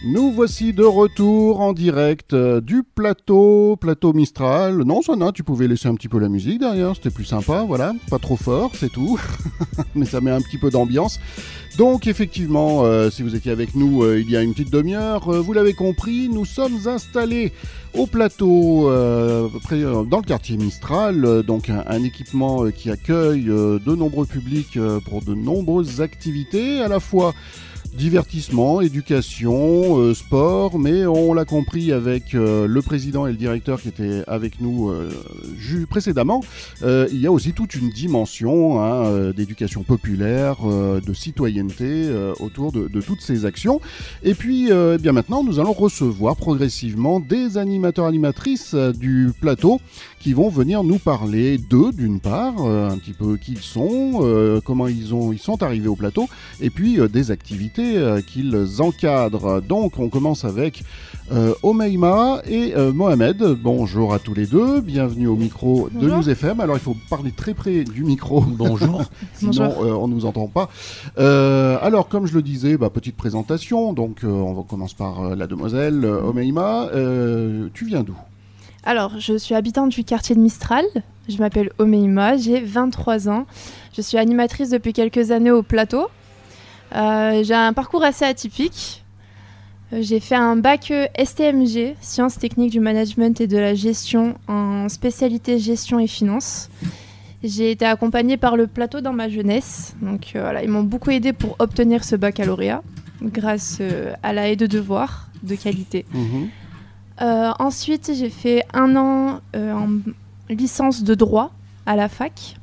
Nous voici de retour en direct du plateau Mistral. Non, Sana, tu pouvais laisser un petit peu la musique derrière, c'était plus sympa, voilà, pas trop fort, c'est tout, mais ça met un petit peu d'ambiance. Donc effectivement, si vous étiez avec nous il y a une petite demi-heure, vous l'avez compris, nous sommes installés au plateau dans le quartier Mistral, donc un équipement qui accueille de nombreux publics pour de nombreuses activités, à la fois divertissement, éducation, sport, mais on l'a compris avec le président et le directeur qui étaient avec nous précédemment, il y a aussi toute une dimension d'éducation populaire, de citoyenneté autour de toutes ces actions. Et puis, bien maintenant, nous allons recevoir progressivement des animateurs-animatrices du plateau qui vont venir nous parler d'eux, d'une part, un petit peu qui ils sont, comment ils sont arrivés au plateau, et puis des activités qu'ils encadrent. Donc on commence avec Omeima et Mohamed. Bonjour à tous les deux, bienvenue au micro de News FM. Alors il faut parler très près du micro. Bonjour. Sinon on ne nous entend pas. Alors comme je le disais, petite présentation. Donc on commence par la demoiselle Omeima. Tu viens d'où ? Alors, je suis habitante du quartier de Mistral. Je m'appelle Omeima, j'ai 23 ans. Je suis animatrice depuis quelques années au plateau. J'ai un parcours assez atypique. J'ai fait un bac STMG, Sciences techniques du management et de la gestion, en spécialité gestion et finance. J'ai été accompagnée par le plateau dans ma jeunesse. Donc voilà, ils m'ont beaucoup aidée pour obtenir ce baccalauréat, grâce à la haie de devoirs de qualité. Ensuite, j'ai fait 1 an en licence de droit à la fac.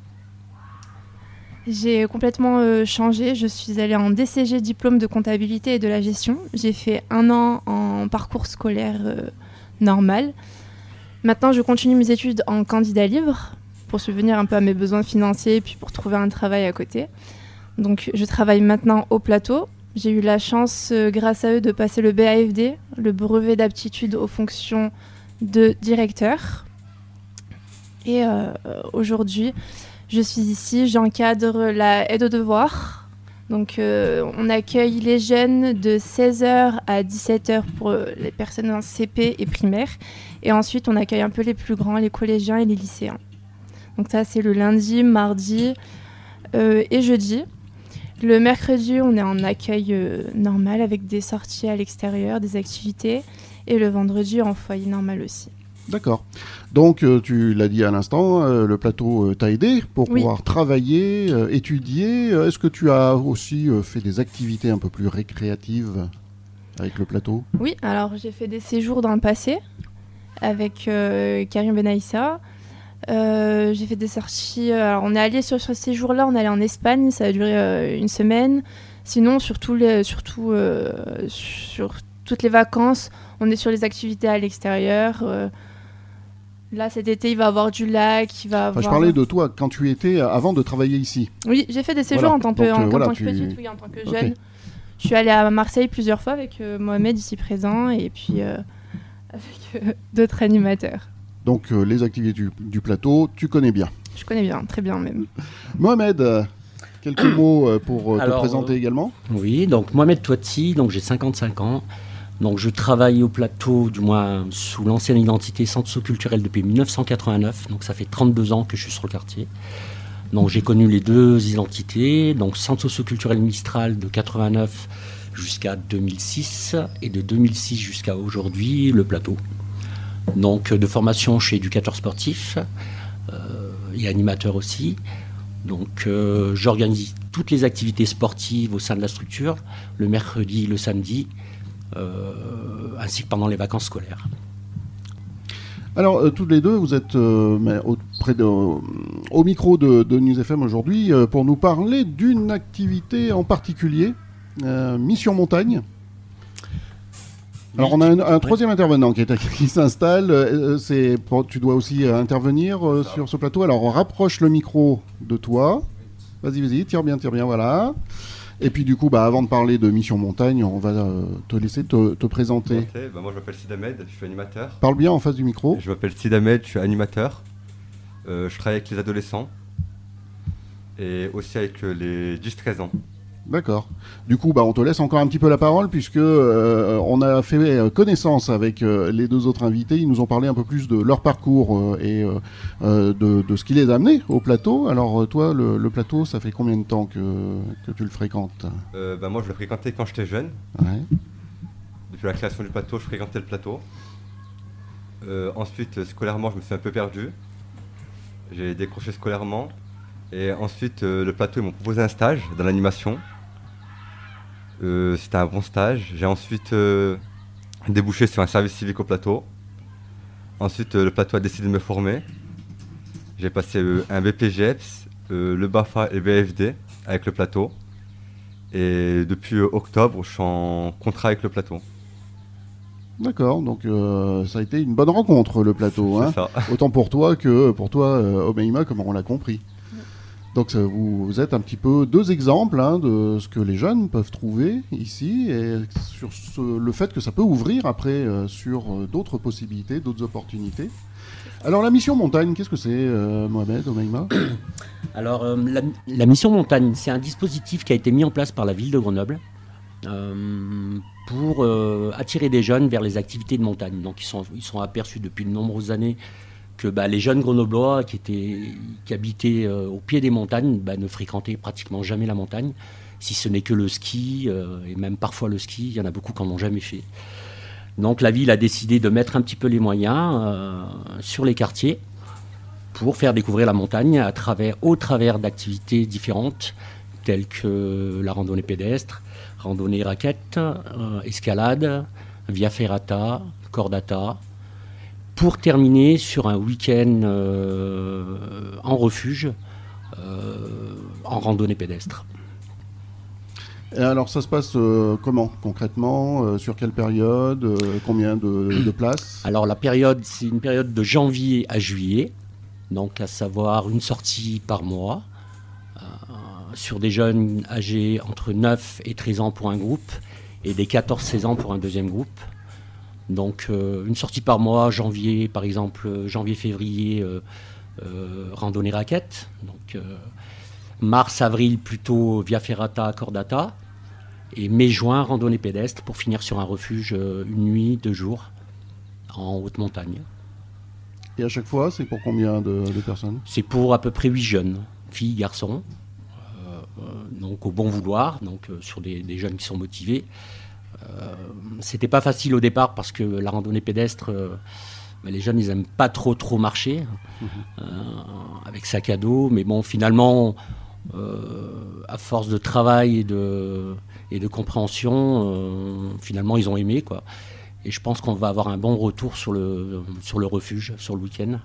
J'ai complètement changé. Je suis allée en DCG, diplôme de comptabilité et de la gestion. J'ai fait 1 an en parcours scolaire normal. Maintenant, je continue mes études en candidat libre pour subvenir un peu à mes besoins financiers et puis pour trouver un travail à côté. Donc, je travaille maintenant au plateau. J'ai eu la chance, grâce à eux, de passer le BAFD, le brevet d'aptitude aux fonctions de directeur. Et aujourd'hui, je suis ici, j'encadre la aide aux devoirs. Donc, on accueille les jeunes de 16h à 17h pour les personnes en CP et primaire. Et ensuite, on accueille un peu les plus grands, les collégiens et les lycéens. Donc ça, c'est le lundi, mardi et jeudi. Le mercredi, on est en accueil normal avec des sorties à l'extérieur, des activités. Et le vendredi, en foyer normal aussi. D'accord. Donc, tu l'as dit à l'instant, le plateau t'a aidé pour pouvoir travailler, étudier. Est-ce que tu as aussi fait des activités un peu plus récréatives avec le plateau ? Oui, alors j'ai fait des séjours dans le passé avec Karim Benaïssa. J'ai fait des sorties. Alors on est allé sur ce séjour-là, on est allé en Espagne, ça a duré 1 semaine. Sinon, sur toutes les vacances, on est sur les activités à l'extérieur. Là, cet été, il va y avoir du lac, il va avoir... je parlais de toi quand tu étais avant de travailler ici. Oui, j'ai fait des séjours en tant que petite, en tant que jeune. Je suis allée à Marseille plusieurs fois avec Mohamed ici présent et puis avec d'autres animateurs. Donc les activités du plateau, tu connais bien. Je connais bien, très bien même. Mohamed, quelques mots pour te présenter également. Oui, donc Mohamed Touati, donc j'ai 55 ans. Donc je travaille au plateau, du moins sous l'ancienne identité Centre socio-culturel depuis 1989. Donc ça fait 32 ans que je suis sur le quartier. Donc j'ai connu les 2 identités, donc Centre socio-culturel Mistral de 89 jusqu'à 2006 et de 2006 jusqu'à aujourd'hui le plateau. Donc de formation, je suis éducateur sportif et animateur aussi. Donc j'organise toutes les activités sportives au sein de la structure, le mercredi, le samedi, ainsi que pendant les vacances scolaires. Alors, toutes les deux, vous êtes au micro de News FM aujourd'hui pour nous parler d'une activité en particulier, Mission Montagne. Alors, on a un troisième intervenant qui s'installe. Tu dois aussi intervenir sur ce plateau. Alors, on rapproche le micro de toi. Vas-y, tire bien, voilà. Et puis du coup, avant de parler de Mission Montagne, on va te laisser te présenter. Okay, moi je m'appelle Sid Ahmed, je suis animateur. Parle bien en face du micro. Je m'appelle Sid Ahmed, je suis animateur. Je travaille avec les adolescents et aussi avec les 10-13 ans. D'accord. Du coup, on te laisse encore un petit peu la parole puisque on a fait connaissance avec les deux autres invités. Ils nous ont parlé un peu plus de leur parcours et de ce qui les a amenés au plateau. Alors toi, le plateau, ça fait combien de temps que tu le fréquentes? Moi, je le fréquentais quand j'étais jeune. Ouais. Depuis la création du plateau, je fréquentais le plateau. Ensuite, scolairement, je me suis un peu perdu. J'ai décroché scolairement. Et ensuite, le plateau, ils m'ont proposé un stage dans l'animation. C'était un bon stage. J'ai ensuite débouché sur un service civique au plateau. Ensuite, le plateau a décidé de me former. J'ai passé un BPGEPS, le BAFA et le BFD avec le plateau. Et depuis octobre, je suis en contrat avec le plateau. D'accord, donc ça a été une bonne rencontre, le plateau. Hein. Ça. Autant pour toi que pour toi, Omeima, comme on l'a compris. Donc vous êtes un petit peu deux exemples de ce que les jeunes peuvent trouver ici et sur le fait que ça peut ouvrir après sur d'autres possibilités, d'autres opportunités. Alors la mission montagne, qu'est-ce que c'est, Mohamed, Omeima? Alors la mission montagne, c'est un dispositif qui a été mis en place par la ville de Grenoble pour attirer des jeunes vers les activités de montagne. Donc ils sont aperçus depuis de nombreuses années que les jeunes grenoblois qui habitaient au pied des montagnes ne fréquentaient pratiquement jamais la montagne, si ce n'est que le ski, et même parfois le ski, il y en a beaucoup qui n'en ont jamais fait. Donc la ville a décidé de mettre un petit peu les moyens sur les quartiers pour faire découvrir la montagne au travers d'activités différentes, telles que la randonnée pédestre, randonnée raquette, escalade, via ferrata, cordata, pour terminer sur un week-end en refuge, en randonnée pédestre. Et alors ça se passe comment concrètement, sur quelle période, combien de places? Alors la période, c'est une période de janvier à juillet, donc à savoir une sortie par mois, sur des jeunes âgés entre 9 et 13 ans pour un groupe, et des 14-16 ans pour un deuxième groupe. Donc une sortie par mois, janvier par exemple, janvier-février, randonnée raquette. Donc mars-avril plutôt via ferrata, cordata. Et mai-juin, randonnée pédestre pour finir sur un refuge une nuit, 2 jours en haute montagne. Et à chaque fois, c'est pour combien de personnes? C'est pour à peu près 8 jeunes, filles, garçons. Donc au bon vouloir, donc sur des jeunes qui sont motivés. C'était pas facile au départ parce que la randonnée pédestre, les jeunes ils aiment pas trop marcher avec sac à dos, mais bon finalement à force de travail et de compréhension, finalement ils ont aimé quoi. Et je pense qu'on va avoir un bon retour sur le refuge, sur le week-end.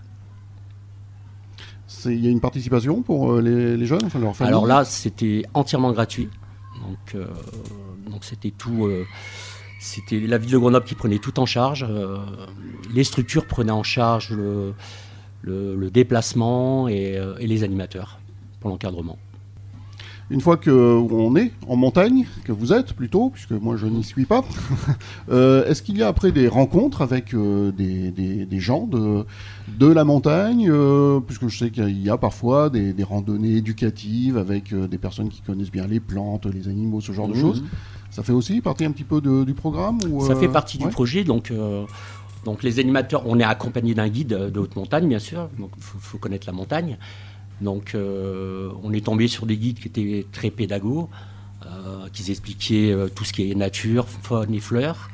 Il y a une participation pour les jeunes, enfin leur famille? Alors là, c'était entièrement gratuit. Donc c'était tout. C'était la ville de Grenoble qui prenait tout en charge. Les structures prenaient en charge le déplacement et les animateurs pour l'encadrement. Une fois qu'on est en montagne, que vous êtes plutôt, puisque moi je n'y suis pas, est-ce qu'il y a après des rencontres avec des gens de la montagne, puisque je sais qu'il y a parfois des randonnées éducatives avec des personnes qui connaissent bien les plantes, les animaux, ce genre de choses. Ça fait aussi partie un petit peu du programme ou, Ça fait partie du projet, donc les animateurs, on est accompagné d'un guide de haute montagne bien sûr, donc il faut connaître la montagne. Donc on est tombé sur des guides qui étaient très pédagogues, qui expliquaient tout ce qui est nature, faune et flore.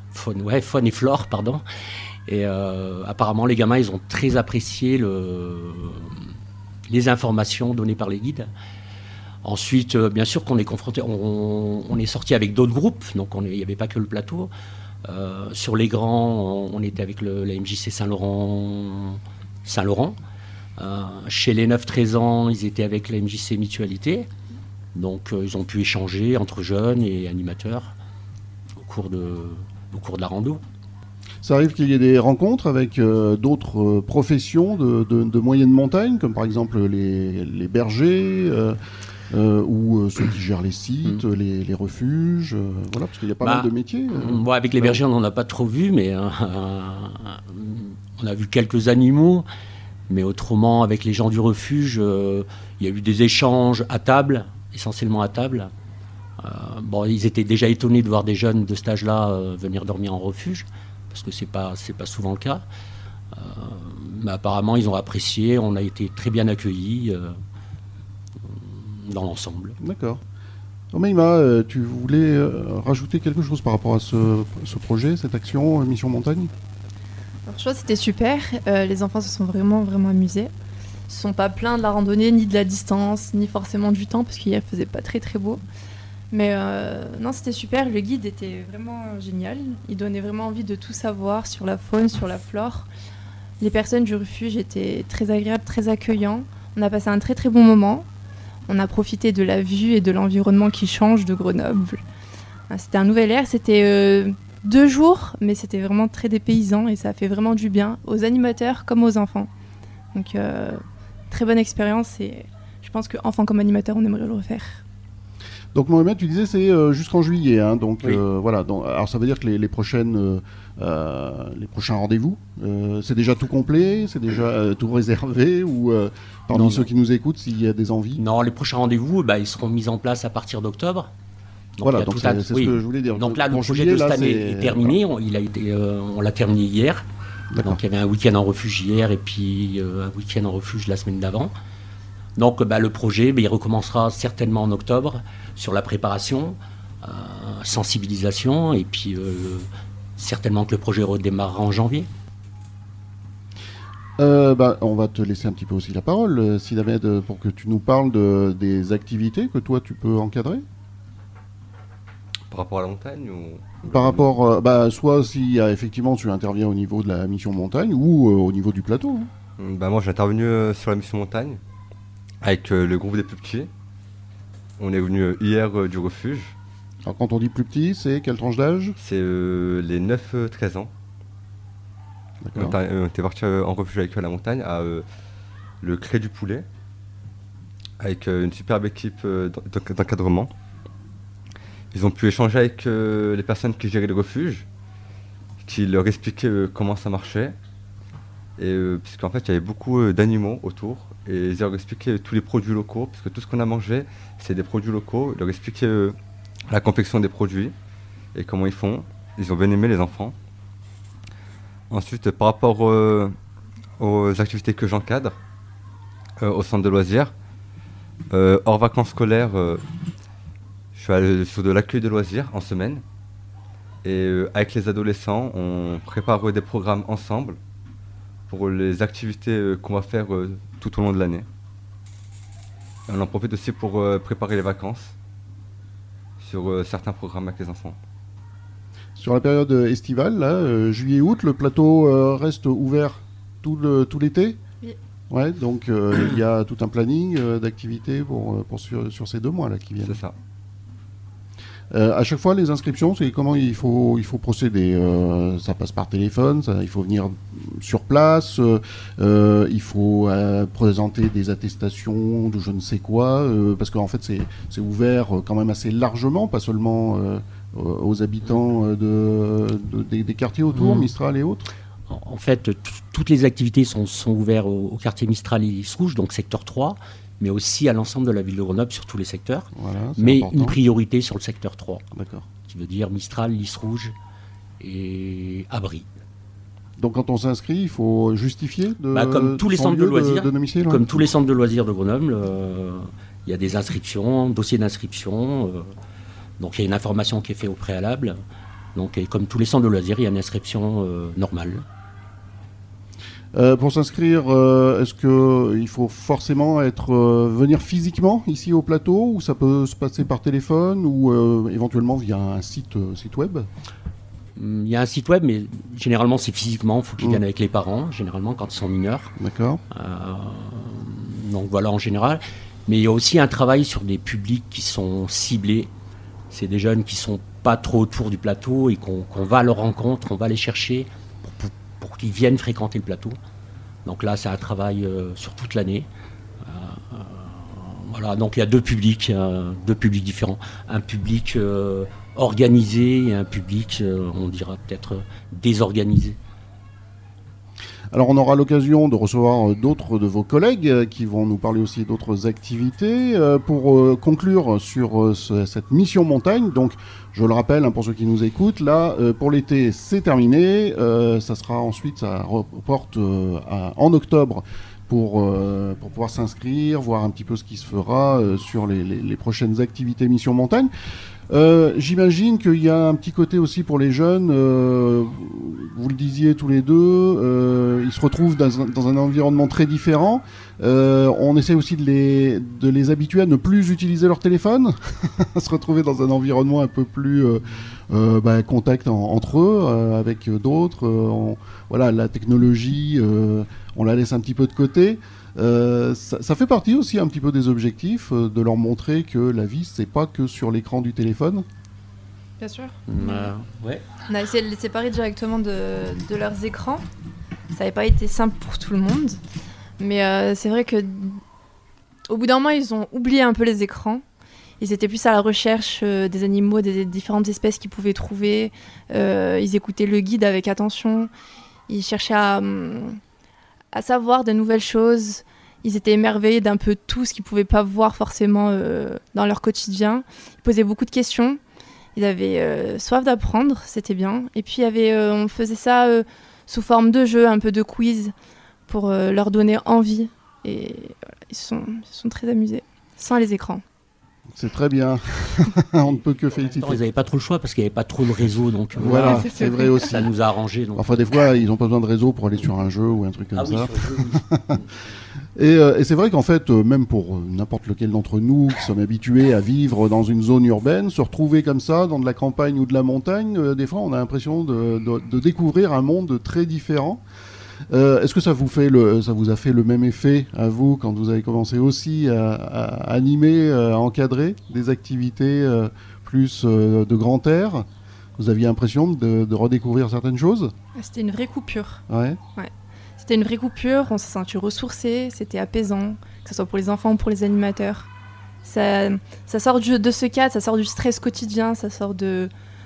Et apparemment les gamins ils ont très apprécié les informations données par les guides. Ensuite, bien sûr qu'on est confronté, on est sorti avec d'autres groupes, donc il n'y avait pas que le plateau. Sur les grands, on était avec la MJC Saint-Laurent. Chez les 9-13 ans, ils étaient avec la MJC Mutualité. Donc ils ont pu échanger entre jeunes et animateurs au cours de la rando. Ça arrive qu'il y ait des rencontres avec d'autres professions de moyenne montagne, comme par exemple les bergers ou ceux qui gèrent les sites, les refuges, voilà, parce qu'il y a pas mal de métiers. Moi, avec les bergers, on n'en a pas trop vu, mais on a vu quelques animaux. Mais autrement, avec les gens du refuge, il y a eu des échanges à table, essentiellement à table. Bon, ils étaient déjà étonnés de voir des jeunes de cet âge-là venir dormir en refuge, parce que c'est pas souvent le cas. Mais apparemment, ils ont apprécié, on a été très bien accueillis dans l'ensemble. D'accord. Maïma, tu voulais rajouter quelque chose par rapport à ce projet, cette action Mission Montagne ? Alors, je trouve que c'était super. Les enfants se sont vraiment, vraiment amusés. Ils ne se sont pas plaints de la randonnée, ni de la distance, ni forcément du temps, parce qu'il ne faisait pas très, très beau. Mais non, c'était super. Le guide était vraiment génial. Il donnait vraiment envie de tout savoir sur la faune, sur la flore. Les personnes du refuge étaient très agréables, très accueillants. On a passé un très, très bon moment. On a profité de la vue et de l'environnement qui change de Grenoble. C'était un nouvel air. C'était 2 jours, mais c'était vraiment très dépaysant et ça a fait vraiment du bien aux animateurs comme aux enfants. Donc, très bonne expérience et je pense qu'enfant comme animateur, on aimerait le refaire. Donc Mohamed, tu disais c'est jusqu'en juillet, hein, donc oui. Voilà. Donc, alors ça veut dire que les prochains rendez-vous, c'est déjà tout complet, c'est déjà tout réservé ou parmi ceux qui nous écoutent, s'il y a des envies. Non, les prochains rendez-vous, ils seront mis en place à partir d'octobre. Donc, voilà, donc c'est ce que je voulais dire. Donc là, le projet de cette année est terminé. On l'a terminé hier. D'accord. Donc il y avait un week-end en refuge hier et puis un week-end en refuge la semaine d'avant. Donc le projet, il recommencera certainement en octobre sur la préparation, sensibilisation et puis certainement que le projet redémarrera en janvier. On va te laisser un petit peu aussi la parole, Sidamed, pour que tu nous parles des activités que toi tu peux encadrer. Par rapport à la montagne ou... Par rapport, soit si effectivement tu interviens au niveau de la mission montagne ou au niveau du plateau. Hein. Moi j'ai intervenu sur la mission montagne avec le groupe des plus petits. On est venu hier du refuge. Alors quand on dit plus petit, c'est quelle tranche d'âge ? C'est les 9-13 ans. D'accord. On était parti en refuge avec eux à la montagne, à le Cré du Poulet, avec une superbe équipe d'encadrement. Ils ont pu échanger avec les personnes qui géraient le refuge, qui leur expliquaient comment ça marchait. Puisqu'en fait, il y avait beaucoup d'animaux autour. Et ils leur expliquaient tous les produits locaux, puisque tout ce qu'on a mangé, c'est des produits locaux. Ils leur expliquaient la confection des produits et comment ils font. Ils ont bien aimé, les enfants. Ensuite, par rapport aux activités que j'encadre au centre de loisirs, hors vacances scolaires, je suis sur de l'accueil de loisirs en semaine. Et avec les adolescents, on prépare des programmes ensemble pour les activités qu'on va faire tout au long de l'année. Et on en profite aussi pour préparer les vacances sur certains programmes avec les enfants. Sur la période estivale, là, juillet-août, le plateau reste ouvert tout l'été ? Oui. Ouais, donc il y a tout un planning d'activités sur ces 2 mois là qui viennent. C'est ça. À chaque fois, les inscriptions, c'est comment il faut procéder. Ça passe par téléphone, il faut venir sur place, il faut présenter des attestations de je ne sais quoi, parce qu'en fait, c'est ouvert quand même assez largement, pas seulement aux habitants des quartiers autour, Mistral et autres. En fait, toutes les activités sont ouvertes au quartier Mistral et Lys Rouge, donc secteur 3. Mais aussi à l'ensemble de la ville de Grenoble sur tous les secteurs. Voilà, mais important. Une priorité sur le secteur 3. D'accord. Qui veut dire Mistral, Lys Rouge et Abri. Donc quand on s'inscrit, il faut justifier comme tous les centres de loisirs, de domicile, comme tous les centres de loisirs de Grenoble, il y a des inscriptions, dossier d'inscription. Donc il y a une information qui est faite au préalable. Donc et comme tous les centres de loisirs, il y a une inscription normale. Pour s'inscrire, est-ce qu'il faut forcément venir physiquement ici au plateau ou ça peut se passer par téléphone ou éventuellement via un site web ? Il y a un site web, mais généralement c'est physiquement, il faut qu'ils viennent avec les parents, généralement quand ils sont mineurs. D'accord. Donc voilà en général. Mais il y a aussi un travail sur des publics qui sont ciblés. C'est des jeunes qui ne sont pas trop autour du plateau et qu'on va à leur rencontre, on va les chercher pour qu'ils viennent fréquenter le plateau. Donc là, c'est un travail sur toute l'année. Voilà, donc il y a 2 publics différents. Un public organisé et un public, on dira peut-être, désorganisé. Alors on aura l'occasion de recevoir d'autres de vos collègues qui vont nous parler aussi d'autres activités. Pour conclure sur cette mission montagne, donc je le rappelle pour ceux qui nous écoutent, là pour l'été c'est terminé, ça reporte en octobre pour pouvoir s'inscrire, voir un petit peu ce qui se fera sur les prochaines activités mission montagne. J'imagine qu'il y a un petit côté aussi pour les jeunes, vous le disiez tous les deux, ils se retrouvent dans un environnement très différent. On essaie aussi de les habituer à ne plus utiliser leur téléphone, à se retrouver dans un environnement un peu plus contact entre eux, avec d'autres. Voilà, la technologie, on la laisse un petit peu de côté. Ça fait partie aussi un petit peu des objectifs de leur montrer que la vie c'est pas que sur l'écran du téléphone. Bien sûr. Ouais. On a essayé de les séparer directement de leurs écrans. Ça n'avait pas été simple pour tout le monde, mais c'est vrai que au bout d'un moment ils ont oublié un peu les écrans. Ils étaient plus à la recherche des animaux, des différentes espèces qu'ils pouvaient trouver. Ils écoutaient le guide avec attention. Ils cherchaient à savoir de nouvelles choses. Ils étaient émerveillés d'un peu tout ce qu'ils ne pouvaient pas voir forcément dans leur quotidien. Ils posaient beaucoup de questions. Ils avaient soif d'apprendre, c'était bien. Et puis on faisait ça sous forme de jeu, un peu de quiz, pour leur donner envie. Et voilà, ils se sont très amusés, sans les écrans. C'est très bien. On ne peut que féliciter. Ils n'avaient pas trop le choix parce qu'il n'y avait pas trop le réseau. Donc, voilà, c'est vrai aussi. Ça nous a arrangé. Donc. Parfois, des fois, ils n'ont pas besoin de réseau pour aller sur un jeu ou un truc comme ça. Oui, sur le Et jeu, c'est vrai qu'en fait, même pour n'importe lequel d'entre nous qui sommes habitués à vivre dans une zone urbaine, se retrouver comme ça, dans de la campagne ou de la montagne, des fois, on a l'impression de découvrir un monde très différent. Est-ce que ça vous a fait le même effet à vous quand vous avez commencé aussi à animer, à encadrer des activités plus de grand air? Vous aviez l'impression de redécouvrir certaines choses? C'était une vraie coupure. Ouais. C'était une vraie coupure, on s'est senti ressourcés, c'était apaisant, que ce soit pour les enfants ou pour les animateurs. Ça sort de ce cadre, ça sort du stress quotidien, ça sort de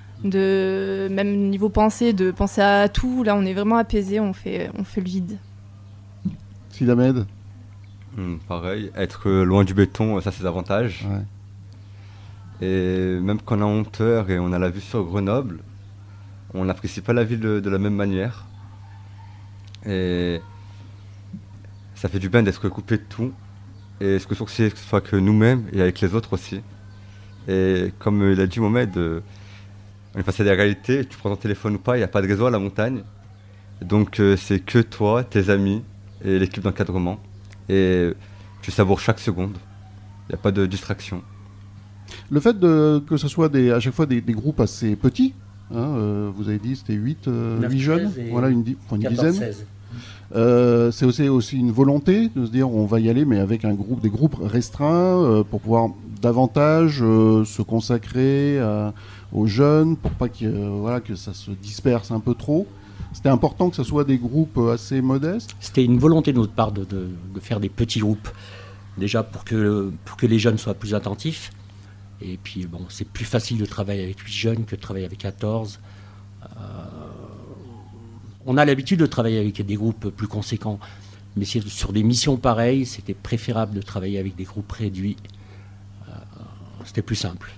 même niveau pensée, de penser à tout. Là, on est vraiment apaisé, on fait le vide. Sidamed? Pareil, être loin du béton, ça c'est des avantages. Ouais. Et même quand on est en hauteur et on a la vue sur Grenoble, on n'apprécie pas la ville de la même manière. Et ça fait du bien d'être coupé de tout. Et ce que ce soit que nous-mêmes et avec les autres aussi. Et comme il a dit Mohamed, on est face à la réalité, tu prends ton téléphone ou pas, il n'y a pas de réseau à la montagne. Donc c'est que toi, tes amis et l'équipe d'encadrement. Et tu savoures chaque seconde. Il n'y a pas de distraction. Le fait que ce soit à chaque fois des groupes assez petits, hein, vous avez dit c'était 8 jeunes, voilà, une dizaine. C'est aussi une volonté de se dire on va y aller mais avec des groupes restreints pour pouvoir davantage se consacrer aux jeunes pour pas que ça se disperse un peu trop. C'était important que ce soit des groupes assez modestes. C'était une volonté de notre part de faire des petits groupes, déjà pour que les jeunes soient plus attentifs. Et puis bon, c'est plus facile de travailler avec 8 jeunes que de travailler avec 14. On a l'habitude de travailler avec des groupes plus conséquents, mais sur des missions pareilles, c'était préférable de travailler avec des groupes réduits. C'était plus simple.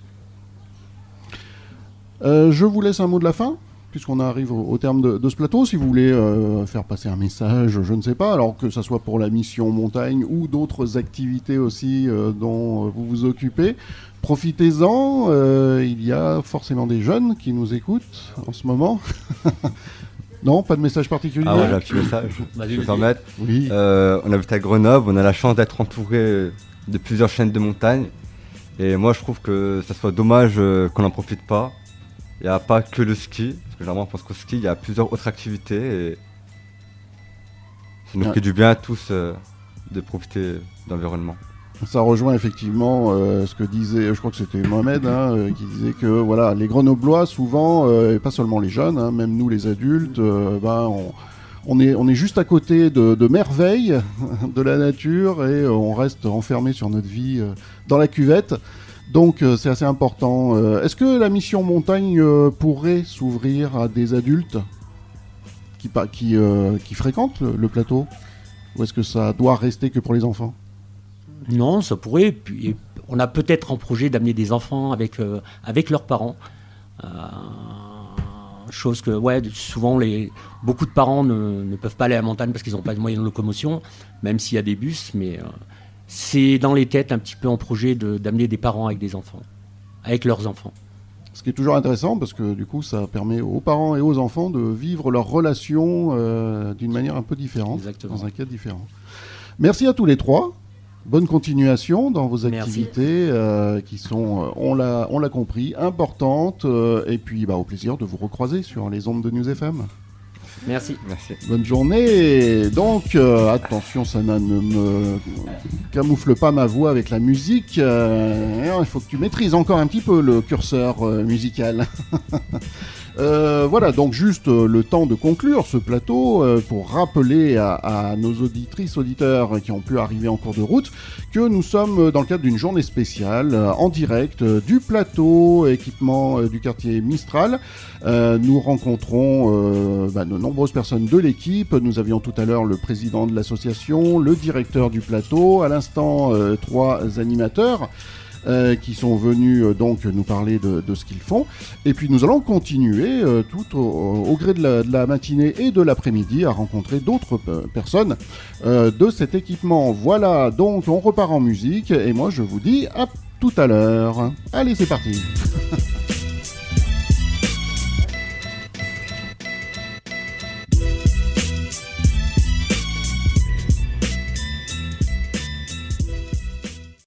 Je vous laisse un mot de la fin, puisqu'on arrive au terme de ce plateau. Si vous voulez faire passer un message, je ne sais pas, alors que ce soit pour la mission montagne ou d'autres activités aussi dont vous vous occupez, profitez-en. Il y a forcément des jeunes qui nous écoutent en ce moment. Non, pas de message particulier. Ah ouais, j'ai un petit message. Je peux me permettre. Oui. On habite à Grenoble, on a la chance d'être entouré de plusieurs chaînes de montagne. Et moi, je trouve que ça soit dommage qu'on n'en profite pas. Il n'y a pas que le ski, parce que généralement, on pense qu'au ski, il y a plusieurs autres activités. Et ça nous fait du bien à tous de profiter de l'environnement. Ça rejoint effectivement ce que disait, je crois que c'était Mohamed, qui disait que voilà, les Grenoblois, souvent, et pas seulement les jeunes, même nous les adultes, on est juste à côté de merveilles de la nature et on reste enfermé sur notre vie dans la cuvette. Donc c'est assez important. Est-ce que la mission montagne pourrait s'ouvrir à des adultes qui fréquentent le plateau? Ou est-ce que ça doit rester que pour les enfants? Non, ça pourrait. Puis, on a peut-être en projet d'amener des enfants avec leurs parents. Chose que, souvent, beaucoup de parents ne peuvent pas aller à la montagne parce qu'ils n'ont pas de moyens de locomotion, même s'il y a des bus. Mais c'est dans les têtes un petit peu en projet d'amener des parents avec des enfants, avec leurs enfants. Ce qui est toujours intéressant parce que du coup, ça permet aux parents et aux enfants de vivre leur relation d'une manière un peu différente, Exactement. Dans un cadre différent. Merci à tous les trois. Bonne continuation dans vos activités qui sont, on l'a compris, importantes. Et puis, au plaisir de vous recroiser sur les ondes de News FM. Merci. Bonne journée. Donc, attention, ça ne me camoufle pas ma voix avec la musique. Il faut que tu maîtrises encore un petit peu le curseur musical. Voilà, donc juste le temps de conclure ce plateau pour rappeler à nos auditrices, auditeurs qui ont pu arriver en cours de route que nous sommes dans le cadre d'une journée spéciale en direct du plateau équipement du quartier Mistral. Nous rencontrons de nombreuses personnes de l'équipe. Nous avions tout à l'heure le président de l'association, le directeur du plateau, à l'instant 3 animateurs. Qui sont venus donc nous parler de ce qu'ils font. Et puis nous allons continuer tout au gré de la matinée et de l'après-midi à rencontrer d'autres personnes de cet équipement. Voilà, donc on repart en musique et moi je vous dis à tout à l'heure. Allez, c'est parti.